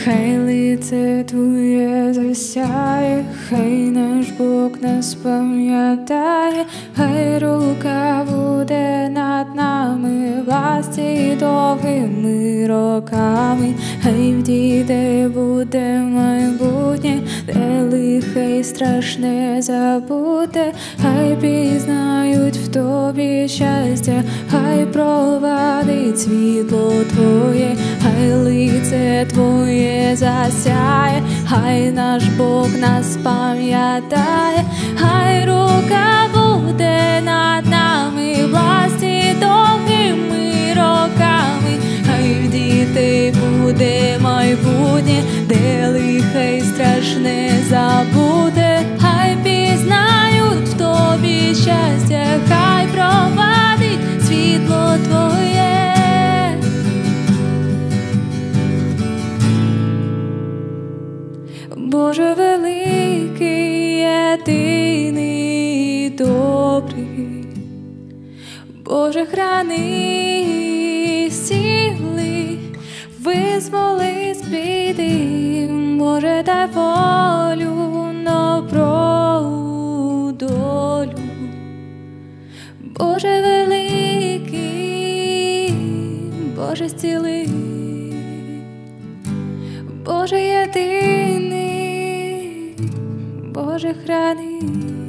Хай лице Твоє засяє, хай наш Бог нас пам'ятає, хай рука буде над нами, власті довгими роками, хай в дітей буде майбутнє, де лихе й страшне забуде, хай пізнають в Тобі щастя, хай провадить світло Твоє, хай лице Твоє засяє, хай наш Бог нас пам'ятає, хай рука буде над нами, власті довгими роками, хай в дітей буде майбутнє, де лихе й страшне забуде, хай пізнають в Тобі щастя, хай провадить світло Твоє. Боже великий, єдиний, добрий, Боже храни, зціли, визволи з біди, Боже дай волю, добру долю. Боже великий, Боже зціли, Боже єдиний, Боже храни.